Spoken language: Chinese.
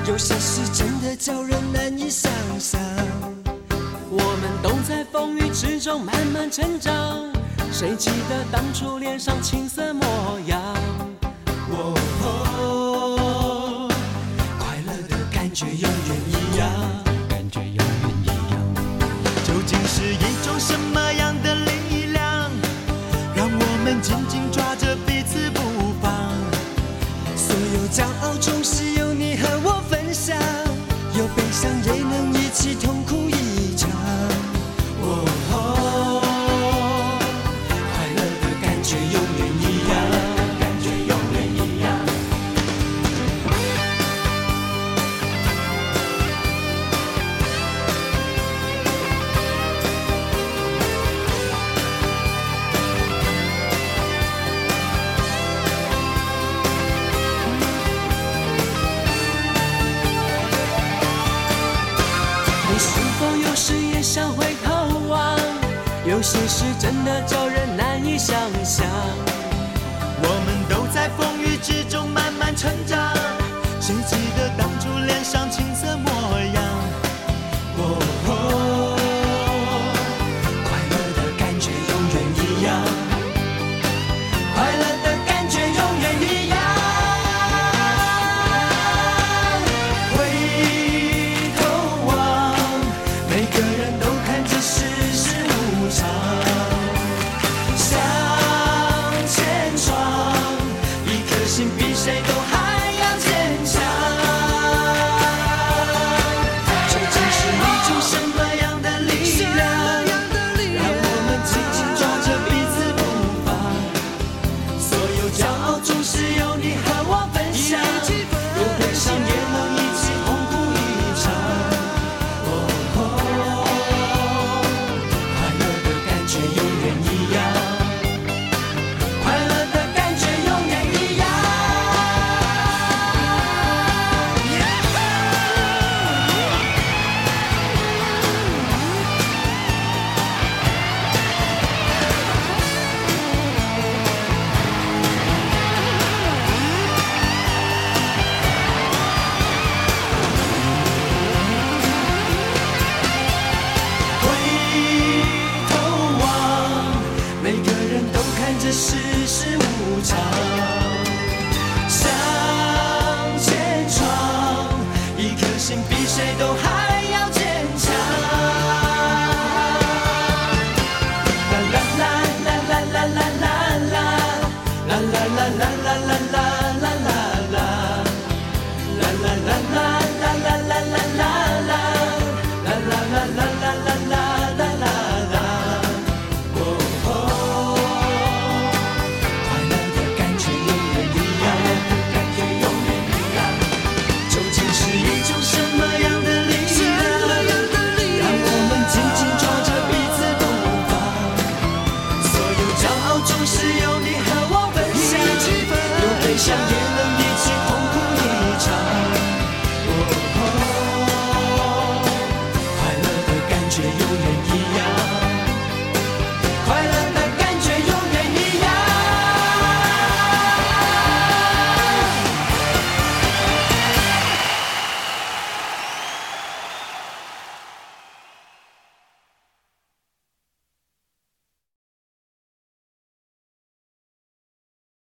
有些事真的叫人难以想象。我们都在风雨之中慢慢成长，谁记得当初脸上青涩模样？快乐的感觉永远一样，究竟是一种什么样的力量，让我们紧紧抓着彼此不放？所有骄傲总是有你和我分享，有悲伤也能一起痛哭一场。快乐的感觉永远一样，你是否有时也想回头望？有些事真的叫人难以想象。我们都在风雨之中慢慢成长，谁记得当初脸上青涩模样？快乐的感觉永远一样，快乐的感觉永远一样。回头望，每个人都看着世事无常，向前闯，一颗心比谁都还要坚强。究竟是一种什么样的力量，让我们紧紧抓着彼此不放？所有骄傲总是有你和我分享，有悲伤也能一起痛哭一场。快乐的感觉永远一样，快乐的感觉永远一样。回头望，每个人都看着世事无常，向前闯，一颗心比谁都还要坚强。啦啦啦啦啦啦啦啦啦，啦啦啦啦啦啦啦啦啦啦，啦啦啦啦啦啦啦啦啦啦，啦啦啦啦啦啦啦啦啦啦。快乐的感觉永远一样，究竟是一种什么样的力量，让我们紧紧抓着彼此不放？所有骄傲总是有你和我分享，有悲伤也能一起痛哭一场。快乐的感觉永远一样。